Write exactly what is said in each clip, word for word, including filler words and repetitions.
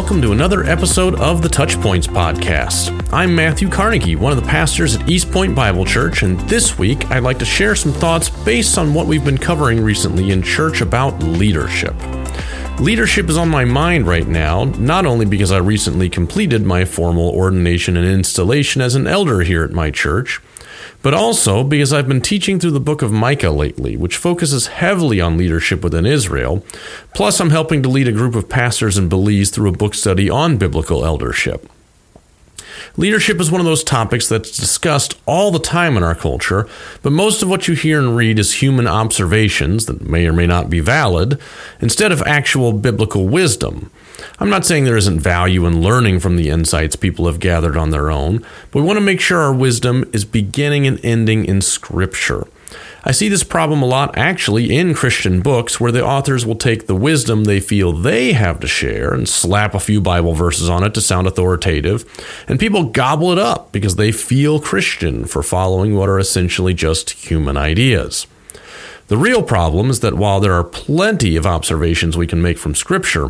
welcome to another episode of the Touchpoints Podcast. I'm Matthew Carnegie, one of the pastors at East Point Bible Church, and this week I'd like to share some thoughts based on what we've been covering recently in church about leadership. Leadership is on my mind right now, not only because I recently completed my formal ordination and installation as an elder here at my church, but also because I've been teaching through the book of Micah lately, which focuses heavily on leadership within Israel. Plus, I'm helping to lead a group of pastors in Belize through a book study on biblical eldership. Leadership is one of those topics that's discussed all the time in our culture, but most of what you hear and read is human observations that may or may not be valid, instead of actual biblical wisdom. I'm not saying there isn't value in learning from the insights people have gathered on their own, but we want to make sure our wisdom is beginning and ending in Scripture. I see this problem a lot actually in Christian books where the authors will take the wisdom they feel they have to share and slap a few Bible verses on it to sound authoritative, and people gobble it up because they feel Christian for following what are essentially just human ideas. The real problem is that while there are plenty of observations we can make from Scripture,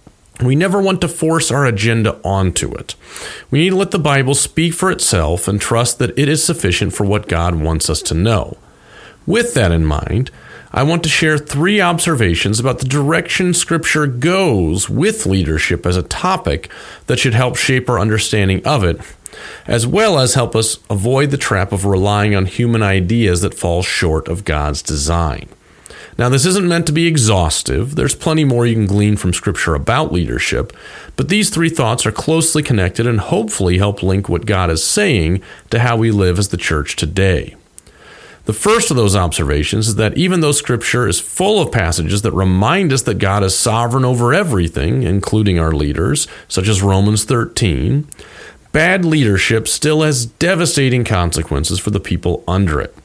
we never want to force our agenda onto it. We need to let the Bible speak for itself and trust that it is sufficient for what God wants us to know. With that in mind, I want to share three observations about the direction Scripture goes with leadership as a topic that should help shape our understanding of it, as well as help us avoid the trap of relying on human ideas that fall short of God's design. Now, this isn't meant to be exhaustive. There's plenty more you can glean from Scripture about leadership, but these three thoughts are closely connected and hopefully help link what God is saying to how we live as the church today. The first of those observations is that even though Scripture is full of passages that remind us that God is sovereign over everything, including our leaders, such as Romans thirteen, bad leadership still has devastating consequences for the people under it.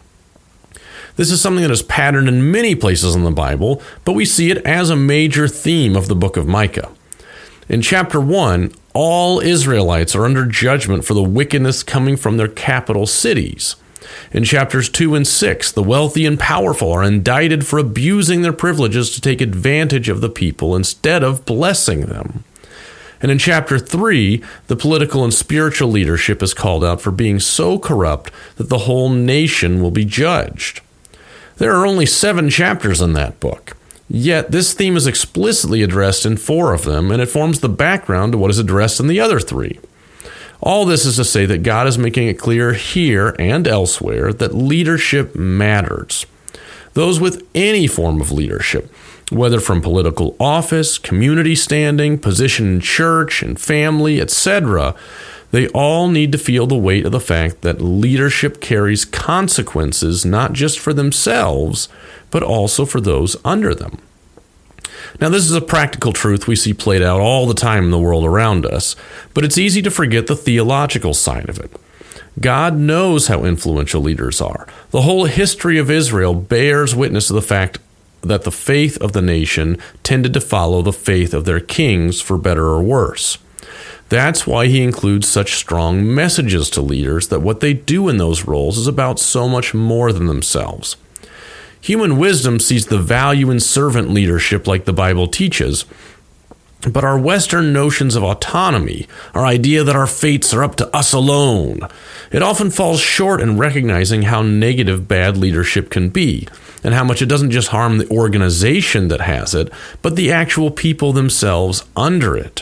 This is something that is patterned in many places in the Bible, but we see it as a major theme of the book of Micah. In chapter one, all Israelites are under judgment for the wickedness coming from their capital cities. In chapters two and six, the wealthy and powerful are indicted for abusing their privileges to take advantage of the people instead of blessing them. And in chapter three, the political and spiritual leadership is called out for being so corrupt that the whole nation will be judged. There are only seven chapters in that book, yet this theme is explicitly addressed in four of them, and it forms the background to what is addressed in the other three. All this is to say that God is making it clear here and elsewhere that leadership matters. Those with any form of leadership, whether from political office, community standing, position in church and family, et cetera, they all need to feel the weight of the fact that leadership carries consequences not just for themselves, but also for those under them. Now, this is a practical truth we see played out all the time in the world around us, but it's easy to forget the theological side of it. God knows how influential leaders are. The whole history of Israel bears witness to the fact that the faith of the nation tended to follow the faith of their kings, for better or worse. That's why he includes such strong messages to leaders that what they do in those roles is about so much more than themselves. Human wisdom sees the value in servant leadership like the Bible teaches, but our Western notions of autonomy, our idea that our fates are up to us alone, it often falls short in recognizing how negative bad leadership can be, and how much it doesn't just harm the organization that has it, but the actual people themselves under it.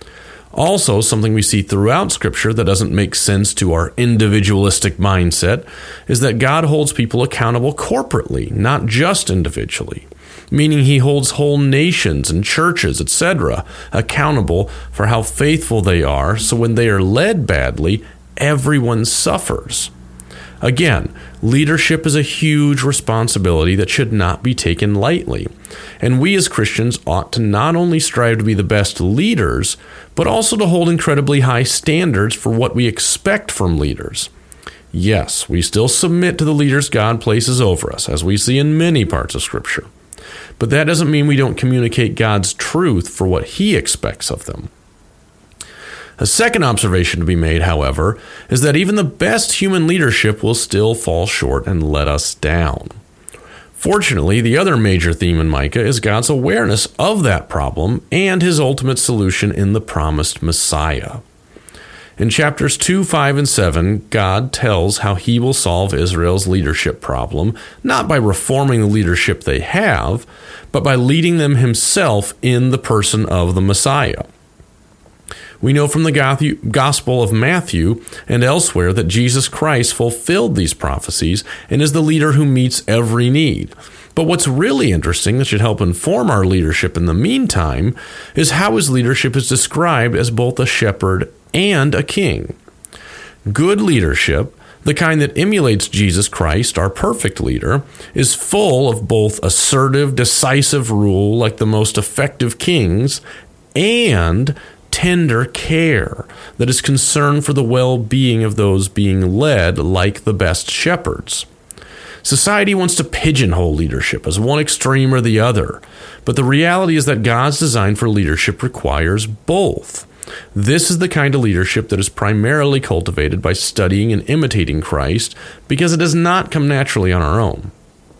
Also, something we see throughout Scripture that doesn't make sense to our individualistic mindset is that God holds people accountable corporately, not just individually, meaning he holds whole nations and churches, et cetera, accountable for how faithful they are, so when they are led badly, everyone suffers. Again, leadership is a huge responsibility that should not be taken lightly. And we as Christians ought to not only strive to be the best leaders, but also to hold incredibly high standards for what we expect from leaders. Yes, we still submit to the leaders God places over us, as we see in many parts of Scripture. But that doesn't mean we don't communicate God's truth for what he expects of them. A second observation to be made, however, is that even the best human leadership will still fall short and let us down. Fortunately, the other major theme in Micah is God's awareness of that problem and his ultimate solution in the promised Messiah. In chapters two, five, and seven, God tells how he will solve Israel's leadership problem, not by reforming the leadership they have, but by leading them himself in the person of the Messiah. We know from the Gospel of Matthew and elsewhere that Jesus Christ fulfilled these prophecies and is the leader who meets every need. But what's really interesting that should help inform our leadership in the meantime is how his leadership is described as both a shepherd and a king. Good leadership, the kind that emulates Jesus Christ, our perfect leader, is full of both assertive, decisive rule like the most effective kings and tender care that is concerned for the well-being of those being led like the best shepherds. Society wants to pigeonhole leadership as one extreme or the other, but the reality is that God's design for leadership requires both. This is the kind of leadership that is primarily cultivated by studying and imitating Christ because it does not come naturally on our own.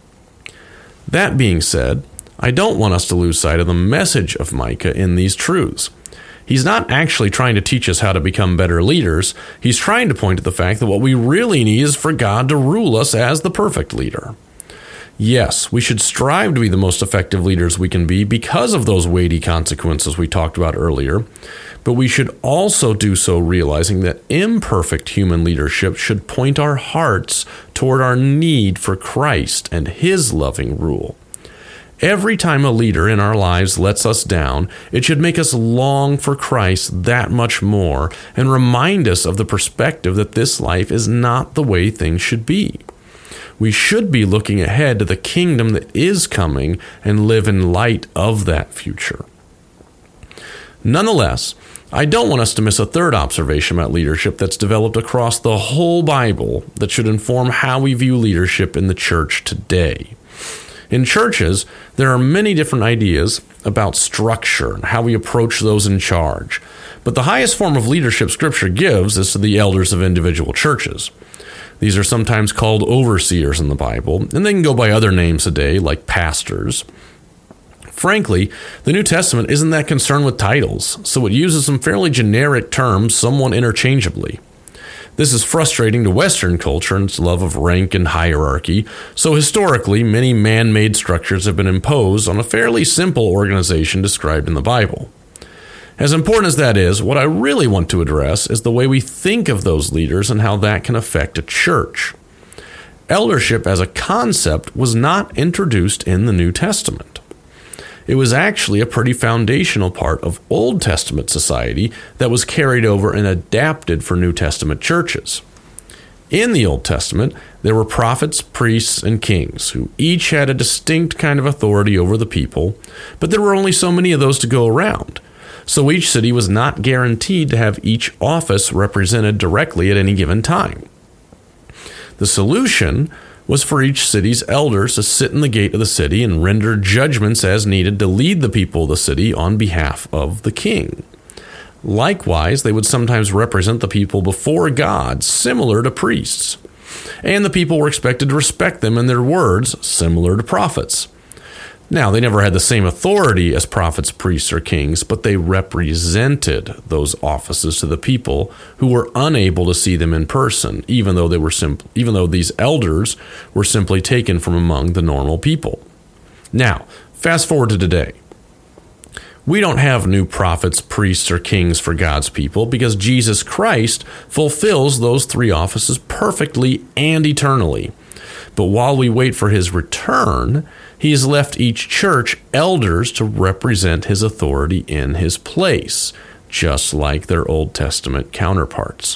That being said, I don't want us to lose sight of the message of Micah in these truths. He's not actually trying to teach us how to become better leaders. He's trying to point to the fact that what we really need is for God to rule us as the perfect leader. Yes, we should strive to be the most effective leaders we can be because of those weighty consequences we talked about earlier, but we should also do so realizing that imperfect human leadership should point our hearts toward our need for Christ and his loving rule. Every time a leader in our lives lets us down, it should make us long for Christ that much more and remind us of the perspective that this life is not the way things should be. We should be looking ahead to the kingdom that is coming and live in light of that future. Nonetheless, I don't want us to miss a third observation about leadership that's developed across the whole Bible that should inform how we view leadership in the church today. In churches, there are many different ideas about structure and how we approach those in charge. But the highest form of leadership Scripture gives is to the elders of individual churches. These are sometimes called overseers in the Bible, and they can go by other names today, like pastors. Frankly, the New Testament isn't that concerned with titles, so it uses some fairly generic terms somewhat interchangeably. This is frustrating to Western culture and its love of rank and hierarchy, so historically, many man-made structures have been imposed on a fairly simple organization described in the Bible. As important as that is, what I really want to address is the way we think of those leaders and how that can affect a church. Eldership as a concept was not introduced in the New Testament. It was actually a pretty foundational part of Old Testament society that was carried over and adapted for New Testament churches. In the Old Testament, there were prophets, priests, and kings who each had a distinct kind of authority over the people, but there were only so many of those to go around. So each city was not guaranteed to have each office represented directly at any given time. The solution was for each city's elders to sit in the gate of the city and render judgments as needed to lead the people of the city on behalf of the king. Likewise, they would sometimes represent the people before God, similar to priests. And the people were expected to respect them and their words, similar to prophets. Now, they never had the same authority as prophets, priests, or kings, but they represented those offices to the people who were unable to see them in person, even though they were simp- even though these elders were simply taken from among the normal people. Now, fast forward to today. We don't have new prophets, priests, or kings for God's people because Jesus Christ fulfills those three offices perfectly and eternally. But while we wait for his return, he has left each church elders to represent his authority in his place, just like their Old Testament counterparts.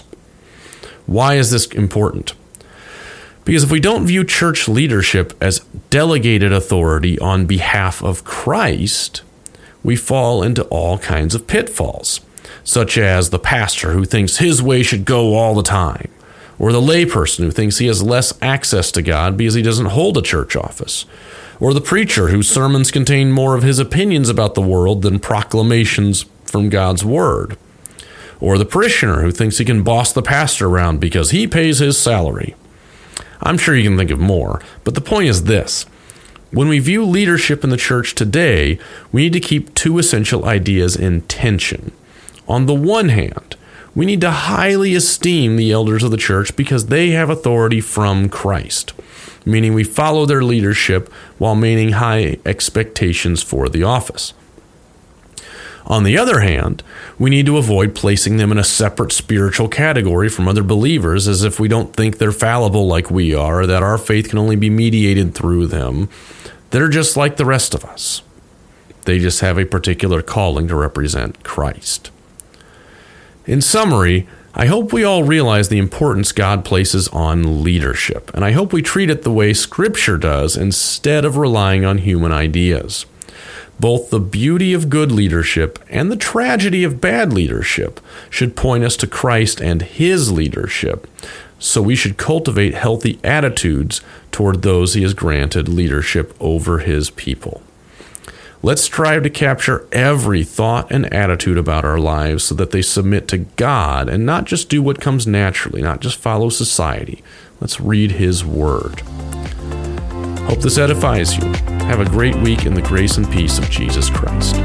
Why is this important? Because if we don't view church leadership as delegated authority on behalf of Christ, we fall into all kinds of pitfalls, such as the pastor who thinks his way should go all the time, or the layperson who thinks he has less access to God because he doesn't hold a church office, or the preacher whose sermons contain more of his opinions about the world than proclamations from God's word, or the parishioner who thinks he can boss the pastor around because he pays his salary. I'm sure you can think of more, but the point is this. When we view leadership in the church today, we need to keep two essential ideas in tension. On the one hand, we need to highly esteem the elders of the church because they have authority from Christ, meaning we follow their leadership while maintaining high expectations for the office. On the other hand, we need to avoid placing them in a separate spiritual category from other believers as if we don't think they're fallible like we are, or that our faith can only be mediated through them. They're just like the rest of us. They just have a particular calling to represent Christ. In summary, I hope we all realize the importance God places on leadership, and I hope we treat it the way Scripture does instead of relying on human ideas. Both the beauty of good leadership and the tragedy of bad leadership should point us to Christ and His leadership, so we should cultivate healthy attitudes toward those He has granted leadership over His people. Let's strive to capture every thought and attitude about our lives so that they submit to God and not just do what comes naturally, not just follow society. Let's read His Word. Hope this edifies you. Have a great week in the grace and peace of Jesus Christ.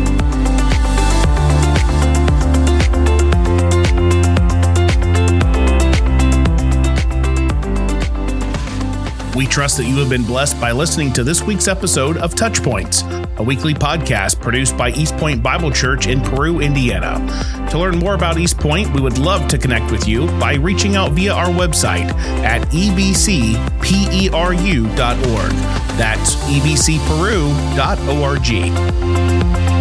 We trust that you have been blessed by listening to this week's episode of Touch Points, a weekly podcast produced by East Point Bible Church in Peru, Indiana. To learn more about East Point, we would love to connect with you by reaching out via our website at e b c peru dot org. That's e b c peru dot org.